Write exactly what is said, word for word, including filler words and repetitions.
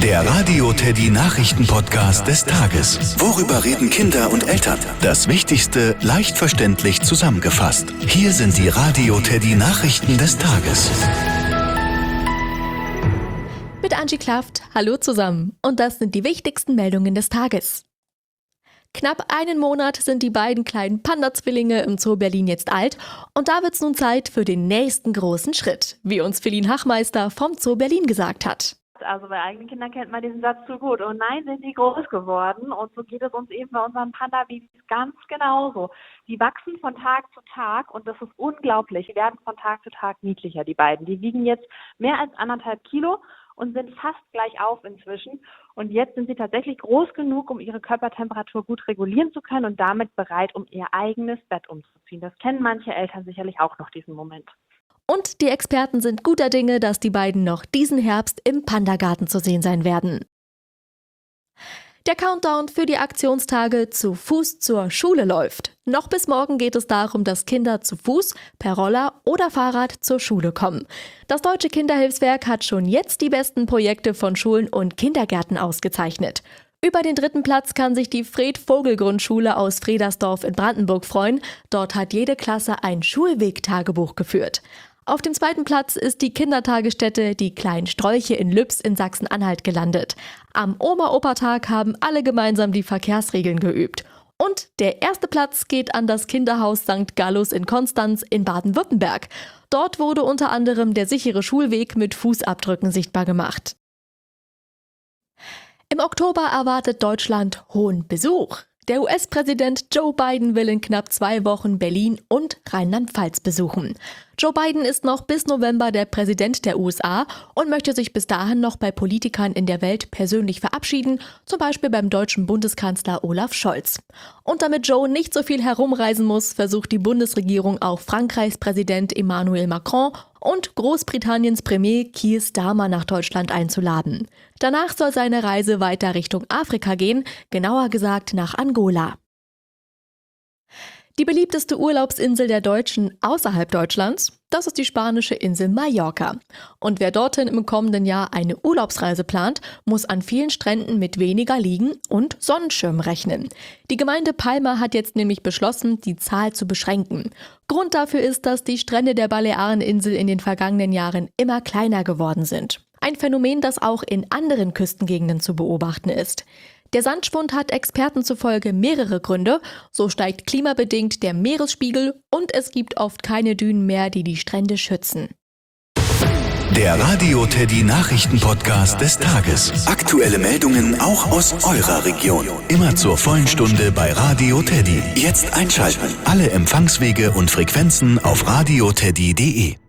Der Radio Teddy Nachrichten-Podcast des Tages. Worüber reden Kinder und Eltern? Das Wichtigste leicht verständlich zusammengefasst. Hier sind die Radio Teddy Nachrichten des Tages. Mit Angie Klaft, hallo zusammen. Und das sind die wichtigsten Meldungen des Tages. Knapp einen Monat sind die beiden kleinen Panda-Zwillinge im Zoo Berlin jetzt alt und da wird's nun Zeit für den nächsten großen Schritt, wie uns Feline Hachmeister vom Zoo Berlin gesagt hat. Also bei eigenen Kindern kennt man diesen Satz zu gut. Und nein, sind die groß geworden. Und so geht es uns eben bei unseren Panda-Babys ganz genauso. Die wachsen von Tag zu Tag und das ist unglaublich. Die werden von Tag zu Tag niedlicher, die beiden. Die wiegen jetzt mehr als anderthalb Kilo und sind fast gleich auf inzwischen. Und jetzt sind sie tatsächlich groß genug, um ihre Körpertemperatur gut regulieren zu können und damit bereit, um ihr eigenes Bett umzuziehen. Das kennen manche Eltern sicherlich auch noch, diesen Moment. Und die Experten sind guter Dinge, dass die beiden noch diesen Herbst im Pandagarten zu sehen sein werden. Der Countdown für die Aktionstage zu Fuß zur Schule läuft. Noch bis morgen geht es darum, dass Kinder zu Fuß, per Roller oder Fahrrad zur Schule kommen. Das Deutsche Kinderhilfswerk hat schon jetzt die besten Projekte von Schulen und Kindergärten ausgezeichnet. Über den dritten Platz kann sich die Fred-Vogel-Grundschule aus Fredersdorf in Brandenburg freuen. Dort hat jede Klasse ein Schulweg-Tagebuch geführt. Auf dem zweiten Platz ist die Kindertagesstätte Die kleinen Strolche in Lübs in Sachsen-Anhalt gelandet. Am Oma-Opa-Tag haben alle gemeinsam die Verkehrsregeln geübt. Und der erste Platz geht an das Kinderhaus Sankt Gallus in Konstanz in Baden-Württemberg. Dort wurde unter anderem der sichere Schulweg mit Fußabdrücken sichtbar gemacht. Im Oktober erwartet Deutschland hohen Besuch. Der U S-Präsident Joe Biden will in knapp zwei Wochen Berlin und Rheinland-Pfalz besuchen. Joe Biden ist noch bis November der Präsident der U S A und möchte sich bis dahin noch bei Politikern in der Welt persönlich verabschieden, zum Beispiel beim deutschen Bundeskanzler Olaf Scholz. Und damit Joe nicht so viel herumreisen muss, versucht die Bundesregierung auch Frankreichs Präsident Emmanuel Macron und Großbritanniens Premier Keir Starmer nach Deutschland einzuladen. Danach soll seine Reise weiter Richtung Afrika gehen, genauer gesagt nach Angola. Die beliebteste Urlaubsinsel der Deutschen außerhalb Deutschlands, das ist die spanische Insel Mallorca. Und wer dorthin im kommenden Jahr eine Urlaubsreise plant, muss an vielen Stränden mit weniger Liegen und Sonnenschirm rechnen. Die Gemeinde Palma hat jetzt nämlich beschlossen, die Zahl zu beschränken. Grund dafür ist, dass die Strände der Baleareninsel in den vergangenen Jahren immer kleiner geworden sind. Ein Phänomen, das auch in anderen Küstengegenden zu beobachten ist. Der Sandschwund hat Experten zufolge mehrere Gründe. So steigt klimabedingt der Meeresspiegel und es gibt oft keine Dünen mehr, die die Strände schützen. Der Radio Teddy Nachrichten-Podcast des Tages. Aktuelle Meldungen auch aus eurer Region. Immer zur vollen Stunde bei Radio Teddy. Jetzt einschalten. Alle Empfangswege und Frequenzen auf radioteddy punkt de.